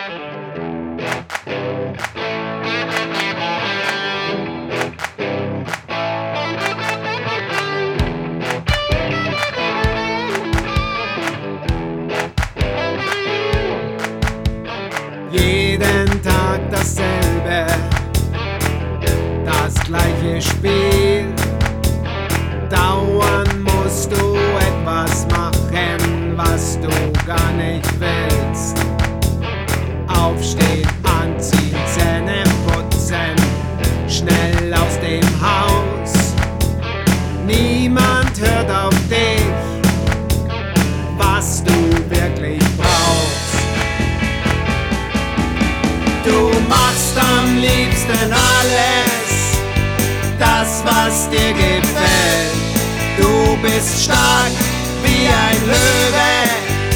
Jeden Tag dasselbe, das gleiche Spiel. Dauernd musst du etwas machen, was du gar nicht willst. Aufstehen, anziehen, Zähne putzen, schnell aus dem Haus. Niemand hört auf dich, was du wirklich brauchst. Du machst am liebsten alles, das was dir gefällt. Du bist stark wie ein Löwe,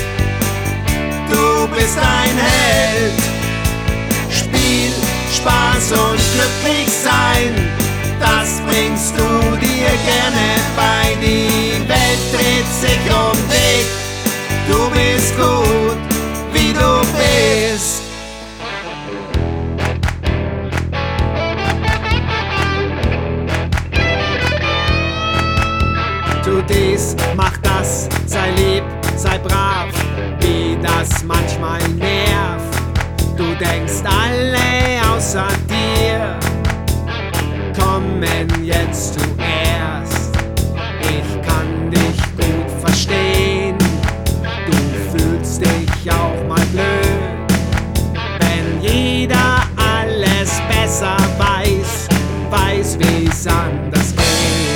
du bist ein Held. Spiel, Spaß und glücklich sein, das bringst du dir gerne bei. Die Welt dreht sich um dich, du bist gut, wie du bist. Tu dies, mach das, sei lieb, sei brav, wie das manchmal nervt. Du denkst, alle außer dir kommen jetzt zuerst. Ich kann dich gut verstehen, du fühlst dich auch mal blöd, wenn jeder alles besser weiß, wie's anders geht.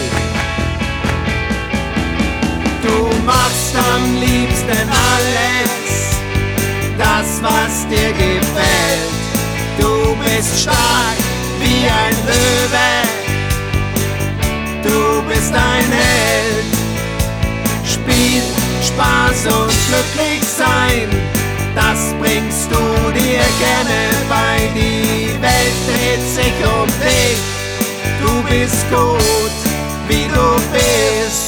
Du machst am liebsten alles, das was dir gefällt. Du bist stark wie ein Löwe, du bist ein Held. Spiel, Spaß und glücklich sein, das bringst du dir gerne bei. Die Welt dreht sich um dich, du bist gut, wie du bist.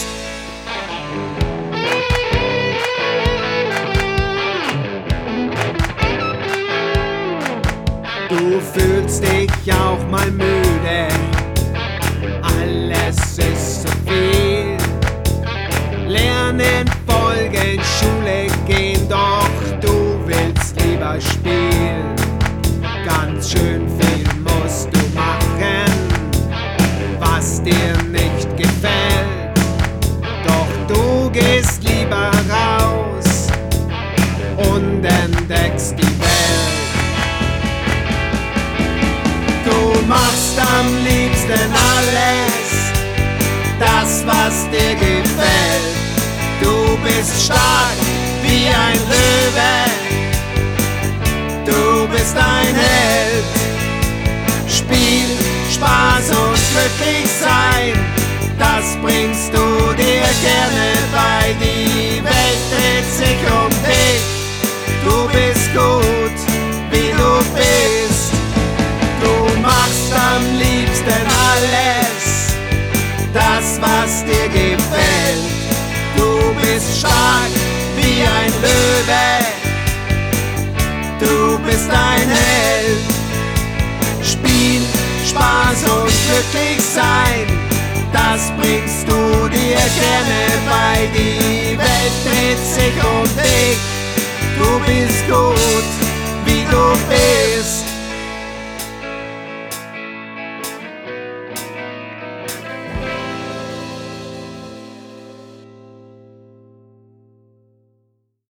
Du fühlst dich auch mal müde, alles ist zu viel. Lernen, folgen, Schule gehen, doch du willst lieber spielen. Ganz schön viel musst du machen, was dir nicht gefällt. Doch du gehst lieber raus und entdeckst die Welt. Du machst am liebsten alles, das was dir gefällt. Du bist stark wie ein Löwe, du bist ein Held. Spiel, Spaß und glücklich sein, das bringst du dir gerne bei. Die Welt dreht sich um dich, du bist gut, wie du bist. Du machst am liebsten alles, das was dir gefällt. Du bist stark wie ein Löwe, du bist ein Held. Spiel, Spaß und glücklich sein, das bringst du dir gerne bei. Die Welt dreht sich um dich, du bist gut.